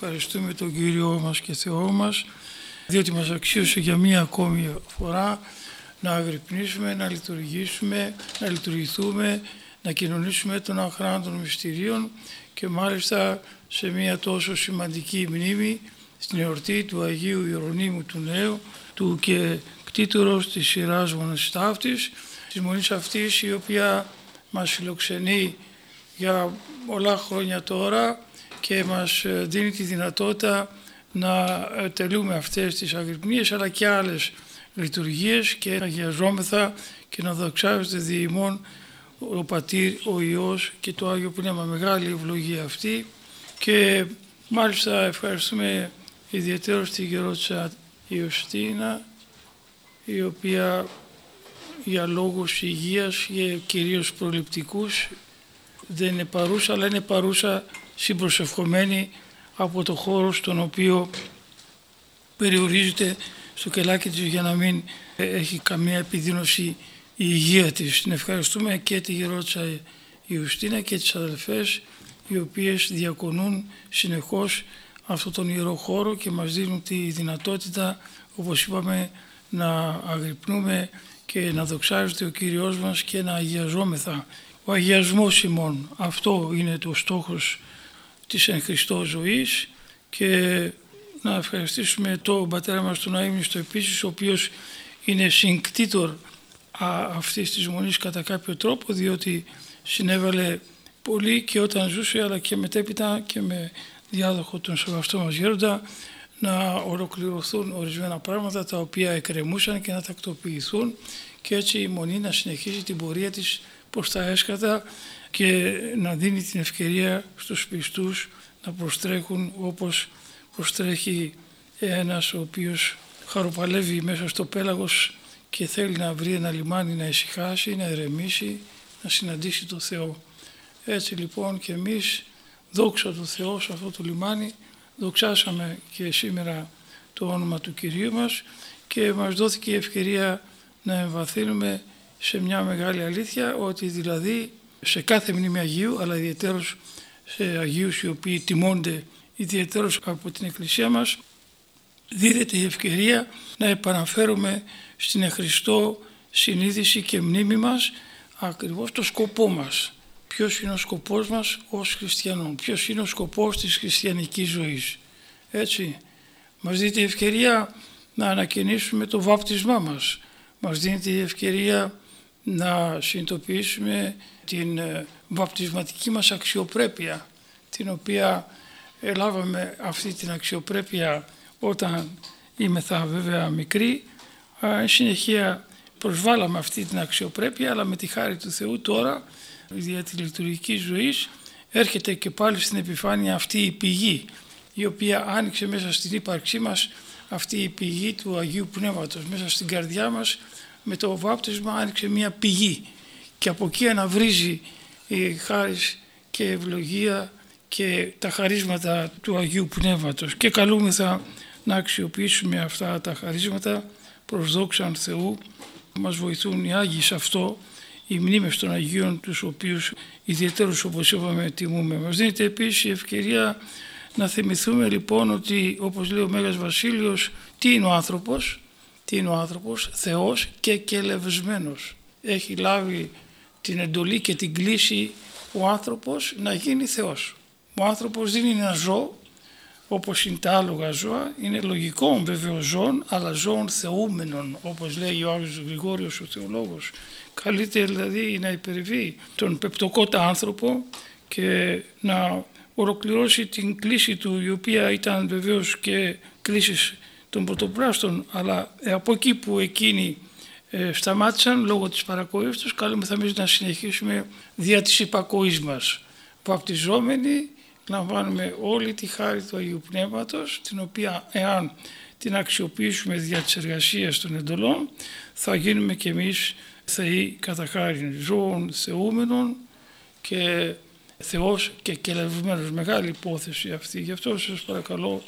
ευχαριστούμε τον Κύριό μας και Θεό μας, διότι μας αξίωσε για μία ακόμη φορά να αγρυπνήσουμε, να λειτουργήσουμε, να λειτουργηθούμε, να κοινωνήσουμε των αχράντων μυστηρίων και μάλιστα σε μία τόσο σημαντική μνήμη στην εορτή του Αγίου Ιερονύμου του Νέου, του και κτήτορος της σειράς Μοναστάφτης, της μονής αυτής η οποία μας φιλοξενεί για πολλά χρόνια τώρα και μας δίνει τη δυνατότητα να τελούμε αυτές τις αγρυπνίες αλλά και άλλες λειτουργίες και να αγιαζόμεθα και να δοξάζεται δι' ημών ο Πατήρ, ο Υιός και το Άγιο Πνεύμα. Μεγάλη ευλογία αυτή και μάλιστα ευχαριστούμε ιδιαίτερα την γερόντισσα Ιωστίνα, η οποία για λόγους υγείας και κυρίως προληπτικούς δεν είναι παρούσα, αλλά είναι παρούσα συμπροσευχομένη από το χώρο στον οποίο περιορίζεται στο κελάκι της για να μην έχει καμία επιδείνωση η υγεία της. Την ευχαριστούμε και τη γερόντισσα Ιουστίνα και τις αδελφές οι οποίες διακονούν συνεχώς αυτόν τον ιερό χώρο και μας δίνουν τη δυνατότητα, όπως είπαμε, να αγρυπνούμε και να δοξάζεται ο Κύριος μας και να αγιαζόμεθα. Ο αγιασμός ημών, αυτό είναι το στόχος της εν Χριστώ ζωής και να ευχαριστήσουμε τον πατέρα μας τον Αείμνηστο επίσης, ο οποίος είναι συγκκτήτορ αυτής της μονής κατά κάποιο τρόπο, διότι συνέβαλε πολύ και όταν ζούσε αλλά και μετέπειτα και με διάδοχο τον σεβαστό μας γέροντα να ολοκληρωθούν ορισμένα πράγματα τα οποία εκκρεμούσαν και να τακτοποιηθούν και έτσι η μονή να συνεχίζει την πορεία της προς τα έσκατα και να δίνει την ευκαιρία στους πιστούς να προστρέχουν όπως προστρέχει ένας ο οποίος χαροπαλεύει μέσα στο πέλαγος και θέλει να βρει ένα λιμάνι να ησυχάσει, να ηρεμήσει, να συναντήσει τον Θεό. Έτσι λοιπόν και εμείς, δόξα τω Θεώ, σε αυτό το λιμάνι δοξάσαμε και σήμερα το όνομα του Κυρίου μας και μας δόθηκε η ευκαιρία να εμβαθύνουμε σε μια μεγάλη αλήθεια, ότι δηλαδή σε κάθε μνήμη Αγίου, αλλά ιδιαιτέρως σε Αγίους οι οποίοι τιμώνται ιδιαιτέρως από την Εκκλησία μας, δίδεται η ευκαιρία να επαναφέρουμε στην Χριστώ συνείδηση και μνήμη μας ακριβώς το σκοπό μας. Ποιος είναι ο σκοπός μας ως χριστιανών, ποιος είναι ο σκοπός της χριστιανικής ζωής. Έτσι, μας δίνεται η ευκαιρία να ανακαινήσουμε το βάπτισμά μας. Μας δίνεται η ευκαιρία να συνειδητοποιήσουμε την βαπτισματική μας αξιοπρέπεια, την οποία ελάβαμε αυτή την αξιοπρέπεια όταν ήμεθα βέβαια μικροί. Συνεχεία προσβάλαμε αυτή την αξιοπρέπεια, αλλά με τη χάρη του Θεού τώρα, δια τη λειτουργική ζωής, έρχεται και πάλι στην επιφάνεια αυτή η πηγή, η οποία άνοιξε μέσα στην ύπαρξή μας, αυτή η πηγή του Αγίου Πνεύματος. Μέσα στην καρδιά μας με το βάπτισμα άνοιξε μια πηγή και από εκεί αναβρίζει η χάρις και ευλογία και τα χαρίσματα του Αγίου Πνεύματος και καλούμεθα να αξιοποιήσουμε αυτά τα χαρίσματα προς δόξαν Θεού. Μας βοηθούν οι Άγιοι σε αυτό, οι μνήμες των Αγίων, τους οποίους ιδιαίτερους, όπως είπαμε, τιμούμε. Μας δίνεται επίσης η ευκαιρία να θυμηθούμε λοιπόν ότι, όπως λέει ο Μέγας Βασίλειος, τι είναι ο άνθρωπος? Τι είναι ο άνθρωπος? Θεός και κελευσμένος. Έχει λάβει την εντολή και την κλήση ο άνθρωπος να γίνει Θεός. Ο άνθρωπος δεν είναι ένα ζώο όπως είναι τα άλογα ζώα, είναι λογικό βέβαιο ζώων, αλλά ζώων θεούμενων, όπως λέει ο Άγιος Γρηγόριος ο θεολόγος. Καλύτερα δηλαδή να υπερβεί τον πεπτοκότα άνθρωπο και να ολοκληρώσει την κλήση του, η οποία ήταν βεβαίως και κλήσεις των πρωτοπράστων, αλλά από εκεί που εκείνοι σταμάτησαν λόγω της παρακοής τους, καλούμεθα εμείς να συνεχίσουμε δια της υπακοής μας. Βαπτιζόμενοι λαμβάνουμε όλη τη χάρη του Αγίου Πνεύματος, την οποία εάν την αξιοποιήσουμε δια της εργασίας των εντολών, θα γίνουμε κι εμείς θεοί κατά χάριν, ζώων θεούμενων και Θεός και κελευμένος. Μεγάλη υπόθεση αυτή. Γι' αυτό σας παρακαλώ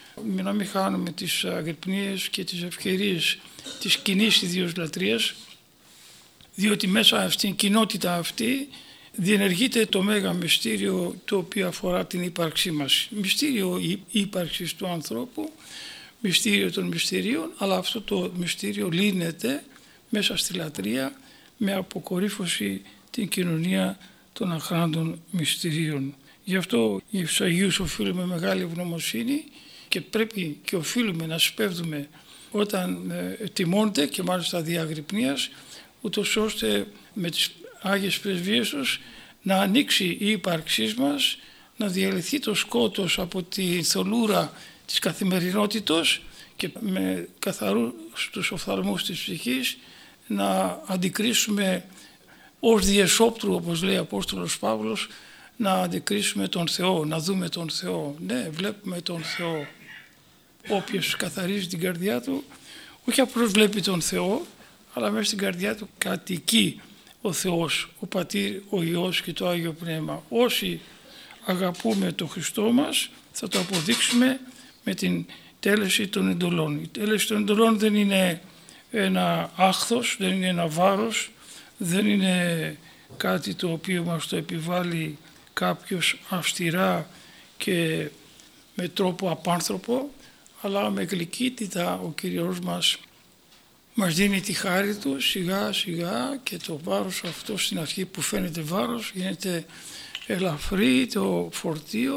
να μην χάνουμε τις αγρυπνίες και τις ευκαιρίες της κοινής ιδίως λατρείας, διότι μέσα στην κοινότητα αυτή διενεργείται το μέγα μυστήριο το οποίο αφορά την ύπαρξή μας. Μυστήριο ύπαρξης του ανθρώπου, μυστήριο των μυστηρίων, αλλά αυτό το μυστήριο λύνεται μέσα στη λατρεία με αποκορύφωση την κοινωνία των αχράντων μυστηρίων. Γι' αυτό στους Αγίους οφείλουμε μεγάλη ευγνωμοσύνη και πρέπει και οφείλουμε να σπέβδουμε όταν τιμώνται και μάλιστα διαγρυπνίας, ούτως ώστε με τις Άγιες Πρεσβείες τους να ανοίξει η ύπαρξή μας, να διαλυθεί το σκότος από τη θολούρα της καθημερινότητος και με καθαρούς τους οφθαλμούς της ψυχής να αντικρίσουμε ως διεσόπτρου, όπως λέει ο Απόστολος Παύλος, να αντικρίσουμε τον Θεό, να δούμε τον Θεό. Ναι, βλέπουμε τον Θεό. Όποιος καθαρίζει την καρδιά του, όχι απλώς βλέπει τον Θεό, αλλά μέσα στην καρδιά του κατοικεί ο Θεός, ο Πατήρ, ο Υιός και το Άγιο Πνεύμα. Όσοι αγαπούμε τον Χριστό μας, θα το αποδείξουμε με την τέλεση των εντολών. Η τέλεση των εντολών δεν είναι ένα άχθος, δεν είναι ένα βάρος, δεν είναι κάτι το οποίο μας το επιβάλλει κάποιος αυστηρά και με τρόπο απάνθρωπο, αλλά με γλυκύτητα ο Κύριος μας δίνει τη χάρη του σιγά σιγά και το βάρος αυτό στην αρχή που φαίνεται βάρος γίνεται ελαφρύ το φορτίο,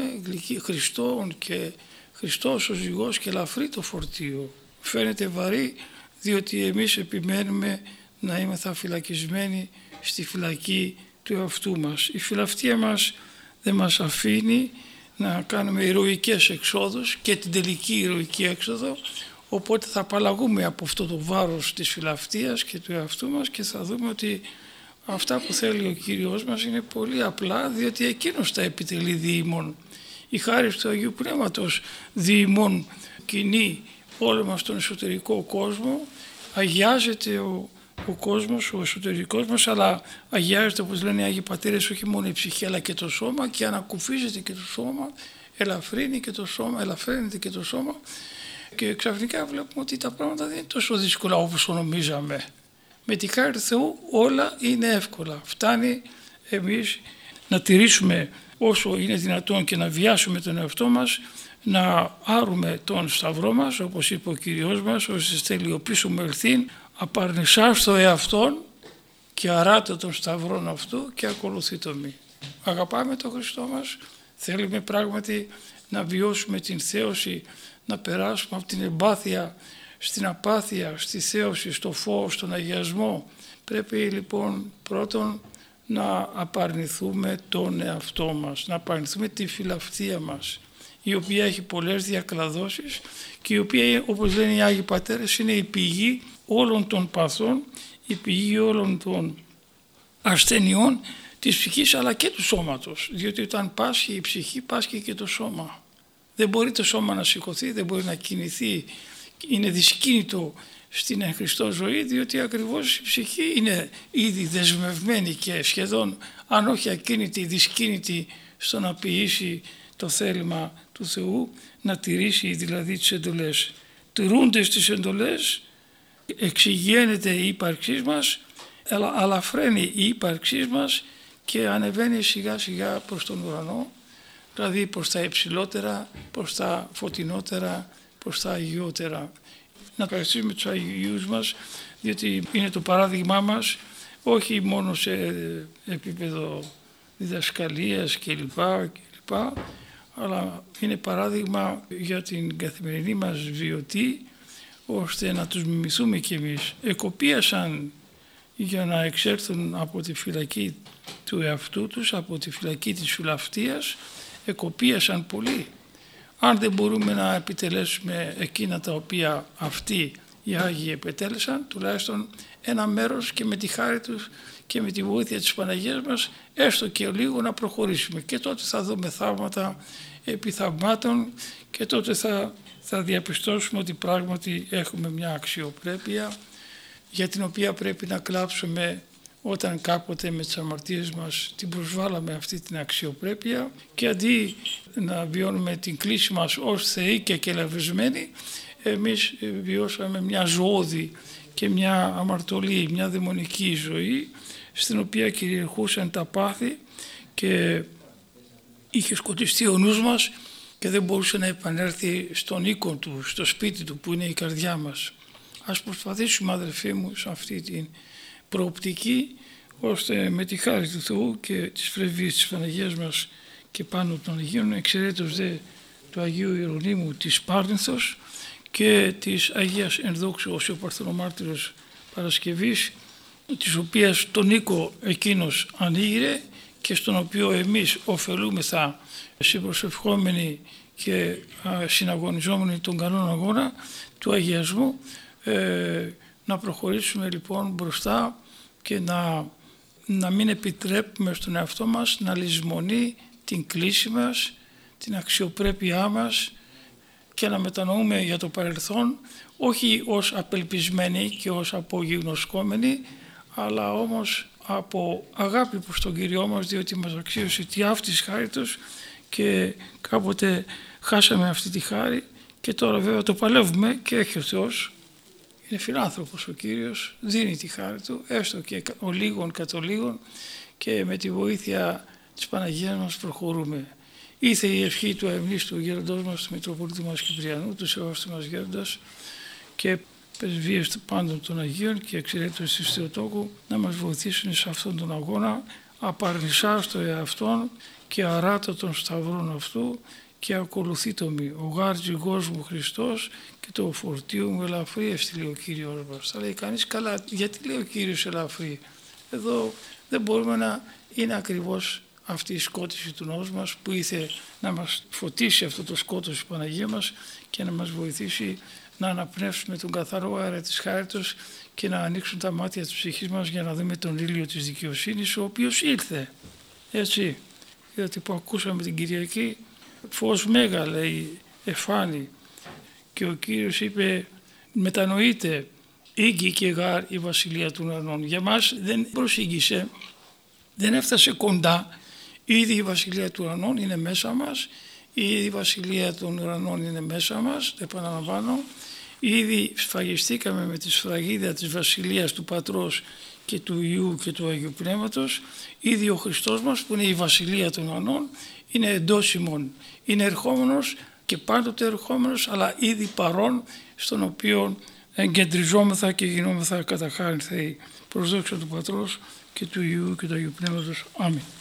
Χριστόν και Χριστός ο ζυγός και ελαφρύ το φορτίο. Φαίνεται βαρύ διότι εμείς επιμένουμε να είμαστε φυλακισμένοι στη φυλακή του εαυτού μας. Η φιλαυτία μας δεν μας αφήνει να κάνουμε ηρωικές εξόδους και την τελική ηρωική έξοδο, οπότε θα απαλλαγούμε από αυτό το βάρος της φιλαυτίας και του εαυτού μας και θα δούμε ότι αυτά που θέλει ο Κύριος μας είναι πολύ απλά, διότι εκείνος τα επιτελεί διημών. Η χάρις του Αγίου Πνεύματος διημών κινεί όλο μας τον εσωτερικό κόσμο, αγιάζεται ο κόσμος, ο εσωτερικός μας, αλλά αγιάζεται, όπως λένε οι Άγιοι Πατέρες, όχι μόνο η ψυχή αλλά και το σώμα, και ανακουφίζεται και το σώμα, ελαφρύνει και το σώμα, ελαφρύνεται και το σώμα, και ξαφνικά βλέπουμε ότι τα πράγματα δεν είναι τόσο δύσκολα όπως νομίζαμε. Με τη χάρη του Θεού όλα είναι εύκολα. Φτάνει εμείς να τηρήσουμε όσο είναι δυνατόν και να βιάσουμε τον εαυτό μας, να άρουμε τον σταυρό μας, όπως είπε ο Κύριος μας, όσοι στελειοποιήσου με ελθύν, απαρνησάς το εαυτόν και αράτε τον σταυρόν αυτού και ακολουθεί το μη. Αγαπάμε τον Χριστό μας, θέλουμε πράγματι να βιώσουμε την θέωση, να περάσουμε από την εμπάθεια στην απάθεια, στη θέωση, στο φως, στον αγιασμό. Πρέπει λοιπόν πρώτον να απαρνηθούμε τον εαυτό μας, να απαρνηθούμε τη φιλαυτία μας, η οποία έχει πολλές διακλαδώσεις και η οποία, όπως λένε οι Άγιοι Πατέρες, είναι η πηγή όλων των παθών, η πηγή όλων των ασθενειών της ψυχής αλλά και του σώματος, διότι όταν πάσχει η ψυχή πάσχει και το σώμα. Δεν μπορεί το σώμα να σηκωθεί, δεν μπορεί να κινηθεί, είναι δυσκίνητο στην εν Χριστώ ζωή, διότι ακριβώς η ψυχή είναι ήδη δεσμευμένη και σχεδόν αν όχι ακίνητη, δυσκίνητη στο να ποιήσει το θέλημα του Θεού, να τηρήσει δηλαδή τις εντολές. Τηρούντες τις εντολές εξηγιαίνεται η ύπαρξή μας, αλλά φρένει η ύπαρξή μας και ανεβαίνει σιγά σιγά προς τον ουρανό, δηλαδή προς τα υψηλότερα, προς τα φωτεινότερα, προς τα αγιότερα. Να ευχαριστήσουμε τους Αγίους μας, διότι είναι το παράδειγμά μας, όχι μόνο σε επίπεδο διδασκαλίας κλπ, αλλά είναι παράδειγμα για την καθημερινή μας βιωτή, ώστε να τους μιμηθούμε κι εμείς. Εκοπίασαν για να εξέλθουν από τη φυλακή του εαυτού τους, από τη φυλακή της φιλαυτίας, εκοπίασαν πολύ. Αν δεν μπορούμε να επιτελέσουμε εκείνα τα οποία αυτοί οι Άγιοι επετέλεσαν, τουλάχιστον ένα μέρος και με τη χάρη τους και με τη βοήθεια της Παναγίας μας, έστω και λίγο να προχωρήσουμε. Και τότε θα δούμε θαύματα επί θαυμάτων και τότε θα διαπιστώσουμε ότι πράγματι έχουμε μια αξιοπρέπεια για την οποία πρέπει να κλάψουμε όταν κάποτε με τις αμαρτίες μας την προσβάλαμε αυτή την αξιοπρέπεια, και αντί να βιώνουμε την κλίση μας ως θεοί και κελαβισμένοι, εμείς βιώσαμε μια ζωώδη και μια αμαρτωλή, μια δαιμονική ζωή στην οποία κυριαρχούσαν τα πάθη και είχε σκοτιστεί ο νους μας και δεν μπορούσε να επανέλθει στον οίκο του, στο σπίτι του που είναι η καρδιά μας. Ας προσπαθήσουμε, αδελφοί μου, σε αυτή την προοπτική, ώστε με τη χάρη του Θεού και τις πρεσβείες της Παναγίας μας και πάνω των Αγίων, εξαιρέτως δε του Αγίου Ιερονύμου της Πάρνηθος και της Αγίας Ενδόξου ως ο Παρθενομάρτυρος Παρασκευής, της οποίας τον οίκο εκείνος ανοίγει και στον οποίο εμείς ωφελούμεθα συμπροσευχόμενοι και συναγωνιζόμενοι τον καλόν αγώνα του αγιασμού, να προχωρήσουμε λοιπόν μπροστά και να μην επιτρέπουμε στον εαυτό μας να λησμονεί την κλίση μας, την αξιοπρέπειά μας και να μετανοούμε για το παρελθόν όχι ως απελπισμένοι και ως απογυμνοσκόμενοι, αλλά όμως από αγάπη προς τον Κύριό μας, διότι μας αξίωσε τη αυτής χάριτος και κάποτε χάσαμε αυτή τη χάρη και τώρα βέβαια το παλεύουμε και έχει ο Θεός. Είναι φιλάνθρωπος ο Κύριος, δίνει τη χάρη του, έστω και ο λίγων κατ' ο λίγων, και με τη βοήθεια της Παναγίας μας προχωρούμε. Ήθε η ευχή του αειμνίστου γέροντός μας, του Μητροπολίτη μας Κυπριανού, του σεβαστού μας γέροντας και πρεσβείες πάντων των Αγίων και εξαιρέτως της Θεοτόκου να μας βοηθήσουν σε αυτόν τον αγώνα, απαρνησά στο εαυτόν και αράτα των σταυρών αυτού και ακολουθήτω-μη ο γάρτζηγός μου Χριστός και το φορτίο μου ελαφρύ, λέει ο Κύριος μας. Θα λέει κανείς, καλά, γιατί λέει ο Κύριος ελαφρύ? Εδώ δεν μπορούμε να είναι ακριβώς αυτή η σκότηση του νόμου μας που ήθελε να μας φωτίσει αυτό το σκότος της Παναγία μας και να μας βοηθήσει να αναπνεύσουμε τον καθαρό αέρα της χάριτος και να ανοίξουν τα μάτια της ψυχής μας για να δούμε τον ήλιο της δικαιοσύνης, ο οποίος ήρθε. Έτσι, γιατί που ακούσαμε την Κυριακή, φως μέγα λέει εφάνη και ο Κύριος είπε μετανοείτε ήγγει και γάρ η βασιλεία των ουρανών. Για μας δεν προσήγησε, δεν έφτασε κοντά, ήδη η βασιλεία του ουρανών είναι μέσα μας, ήδη η βασιλεία των ουρανών είναι μέσα μας, το επαναλαμβάνω, ήδη σφαγιστήκαμε με τη σφραγίδα της βασιλείας του Πατρός και του Υιού και του Αγίου Πνεύματος, ήδη ο Χριστός μας που είναι η βασιλεία των ουρανών είναι εντός ημών, είναι ερχόμενος και πάντοτε ερχόμενος, αλλά ήδη παρόν, στον οποίο εγκεντριζόμεθα και γινόμεθα κατά χάριν Θεοί. Προς δόξα του Πατρός και του Υιού και του Αγίου Πνεύματος. Αμήν.